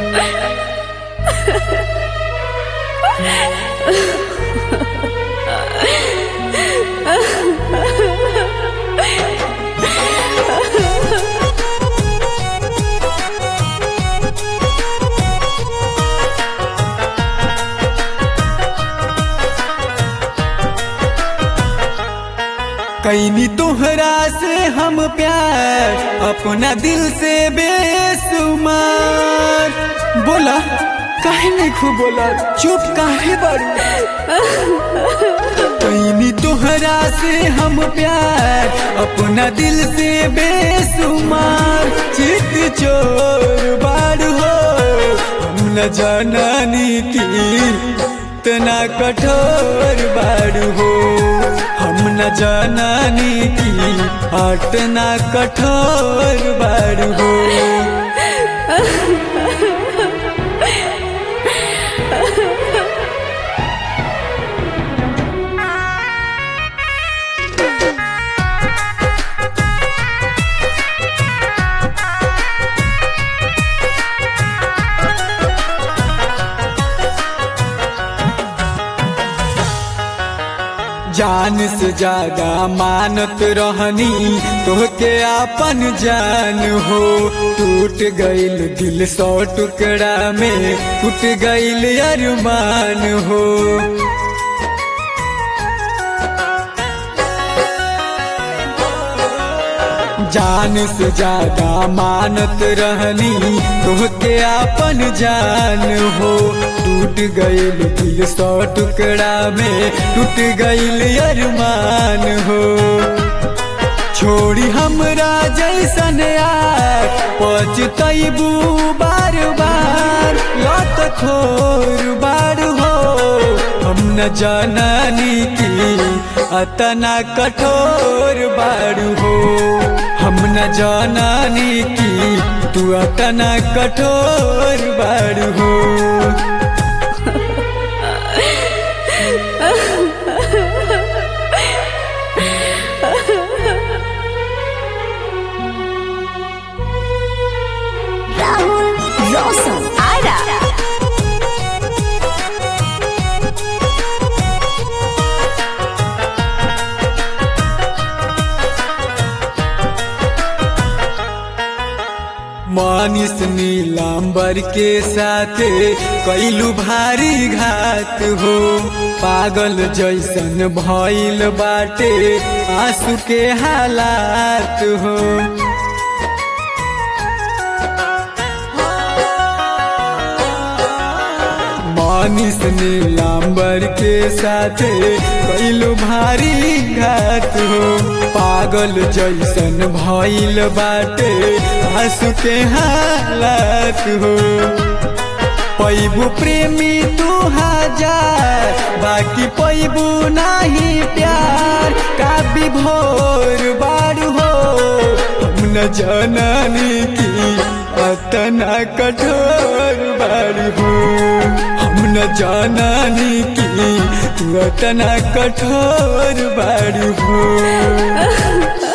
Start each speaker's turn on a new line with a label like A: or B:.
A: कैनी तोहरा से हम प्यार अपना दिल से बेसुमार। बोला काहे नहीं खूब बोला, चुप काहे बारू। कैनी तोहरा से हम प्यार अपना दिल से बेसुमार। चित चोर बारू हो, हम न जाननी की इतना कठोर बारू हो। हम न जाननी की इतना कठोर बारू हो। जान से ज्यादा मानत रहनी तोहके आपन जान हो। टूट गइल दिल 100 टुकड़ा में, टूट गइल अरमान हो। जान से ज्यादा मानत रहनी तोहके आपन जान हो। टूट गइल दिल 100 टुकड़ा में, टूट गइल अरमान हो। छोड़ी हमरा जैसन यार पछतैबू बार बार। लत खोर बार हो, हम न जाननी की इतना कठोर बार हो। हम न जाननी की तू इतना कठोर बार हो।
B: राहुल रोशन आरा।
A: मानिस नीलांबर के साथे कैलू भारी घात हो। पागल जैसन भइल बाटे आंसू के हालात हो। मानिस नीलांबर के साथे कैलू भारी घात हो। पागल जैसन भइल बाटे आंसू के हालात हो। पैबू प्रेमी तू हजार, बाकी पैबू नहीं प्यार। का विभोर बारू हो, हम न जाननी की इतना कठोर बारू हो। हम न जाननी की इतना कठोर बारू हो।